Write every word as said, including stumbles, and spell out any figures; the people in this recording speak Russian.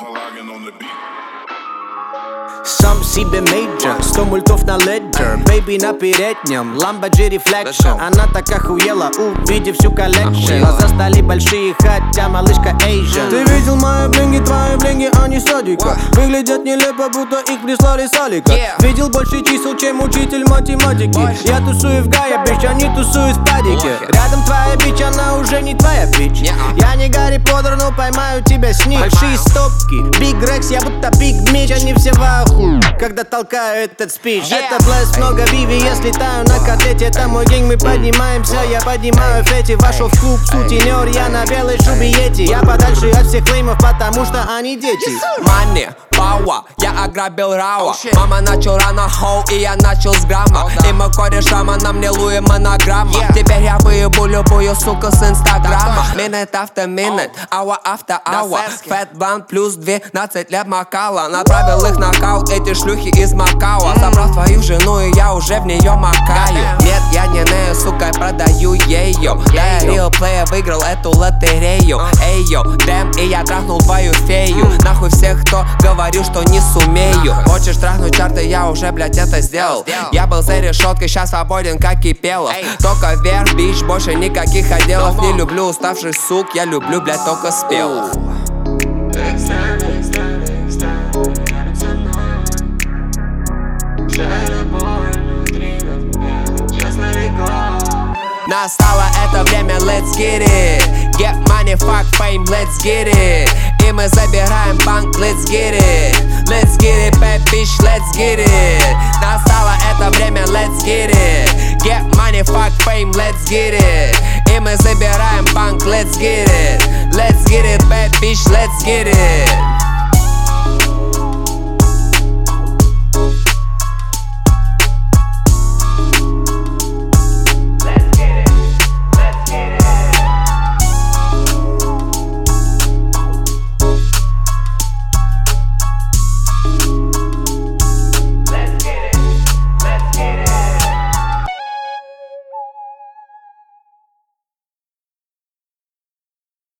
Сам себе мейджор, сто мультов на леджер. Бэйби на переднем, Lambo Reflection. Она так охуела, увидев всю коллекшн. Глаза стали большие, хотя малышка Asian. Ты видел мои блинги, твои блинги, они садика. Выглядят нелепо, будто их прислали с Алика. Видел больше чисел, чем учитель математики. Я тусую в Гае, бич, они тусуют в падике. Рядом твоя бич, она уже не твоя бич. Я не Гарри Поттер, но поймаю тебя с них. Большие стопки, Биг Рекс, я будто Биг Мич. Они все в аху, когда толкаю этот спич. Это блэс, много Виви, я слетаю на котлете. Это мой гэнг, мы поднимаемся, я поднимаю фети. Вошел в клуб, сутенер, я на белой шубе Йети. Я подальше от всех клеймов, потому что они дети. Money, power, я ограбил Рауа. Мама начал рано хоу, и я начал с грамма. И мой кореш Рама, на мне Луи монограмма. Теперь я выебу любую суку с инстаграма. Minute after minute, hour after hour. Fat blunt плюс двенадцать лет макала. Направил их на кал, эти шлюхи из Макао. Забрал твою жену, и я уже в нее макаю. Нет, я не нею, сука, продаю ее. Да, я real player, выиграл эту лотерею. Эй-йо, дэм, и я трахнул твою фею. Нахуй всех, кто говорил, что не сумею. Хочешь трахнуть чарты, я уже, блять, это сделал. Я был за решеткой, сейчас свободен, как Кипелов. Только вверх, бич, больше никаких отделов. Не люблю уставших сук, я люблю, блять, только спелых. Настало это время, let's get it. Get money, fuck fame, let's get it. И мы забираем банк, let's get it. Let's get it, bad bitch, let's get it. Настало это время, let's get it. Get money, fuck fame, let's get it. И мы забираем банк, let's get it. Let's get it, bad bitch, let's get it.